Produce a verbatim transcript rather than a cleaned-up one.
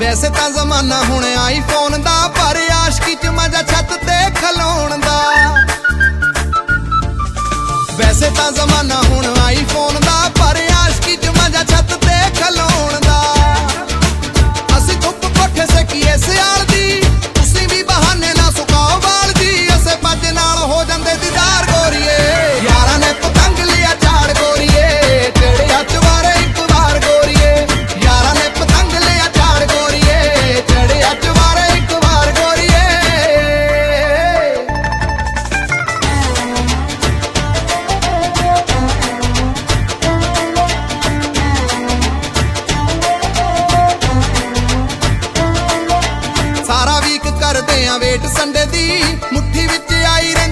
वैसे तां जमाना हुण आईफोन दा, पर आशकी च मजा छत ते खलोण दा। वैसे तां जमाना हुण आईफोन दा, पर आशकी च मजा छत ते खलोण दा। असी धुप कोठे सेकीए सियाल दी, तुसी भी बहाने ना सुकाओ बाल दी। असे पज नाल हो जांदे दीदार गोरीए, यारां ने पतंग लिया झाड़ गोरीए, चढ़िया चवारे एक बार गोरीए। यारां ने पतंग लिया झाड़ गोरीए, चढ़िया चवारे एक बार गोरीए। सारा वीक करदे आ वेट संडे दी, मुट्ठी विच आई